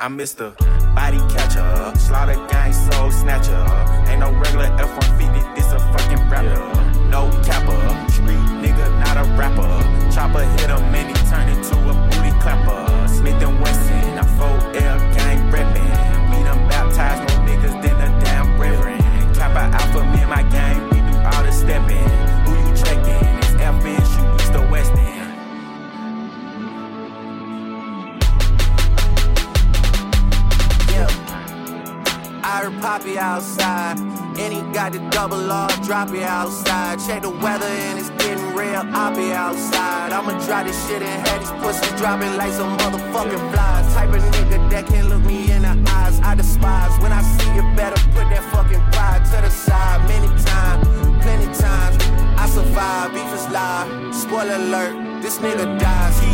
I'm Mr. Body Catcher, Slaughter Gang Soul Snatcher. Ain't no regular F-150, this a fucking rapper. No capper, street nigga, not a rapper. Chopper hit him and he turned into a booty clapper. Smith & Wesson, I'm 4L gang reppin'. We done baptized more niggas than a damn reverend. Kappa Alpha, me and my gang, we do all the steppin'. Who you checkin'? It's FN, shoot east or west end. I heard Poppy outside, and he got the double R, drop it outside. Check the weather and it's getting real, I'll be outside. I'ma dry this shit and have these pussies dropping like some motherfucking flies. Type of nigga that can't look me in the eyes, I despise. When I see you, better put that fucking pride to the side. Many times, plenty times, I survive, beef is live. Spoiler alert, this nigga dies.